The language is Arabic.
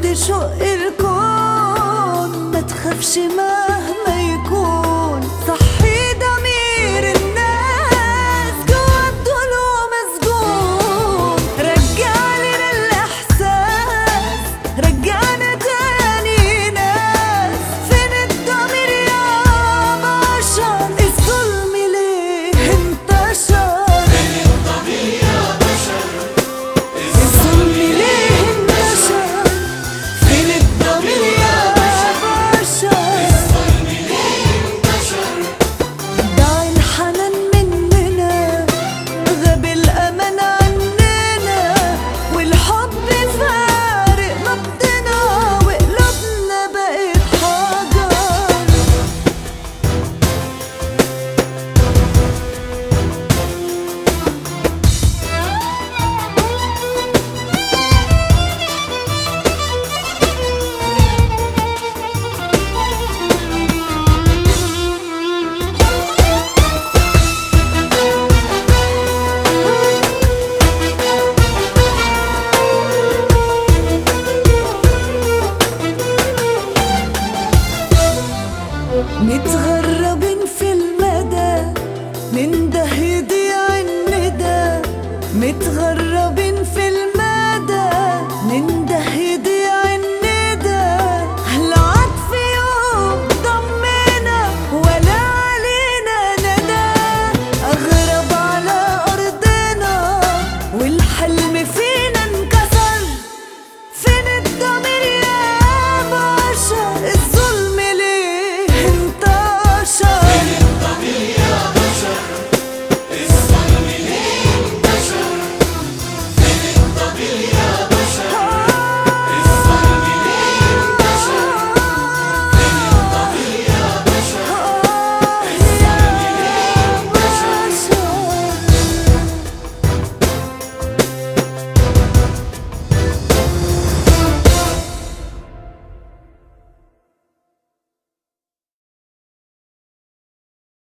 تشق الكون، ما تخافش مهما يكون. صحي ضمير الناس جوا الضلوع مسجون، رجع لنا الإحساس، رجعنا تاني ناس. فين الضمير يا بشر؟ الظلم ليه انتشر؟ فين الضمير يا بشر؟ الظلم ليه انتشر؟ فين الضمير يا بشر؟ الظلم ليه انتشر؟ ضاع الحنان مننا، غاب الأمان عننا، والحب فارق نبضنا، وقلوبنا بقت حجر. متغربين في المدى، ننده يضيع الندى. متغربين في المدى، ننده يضيع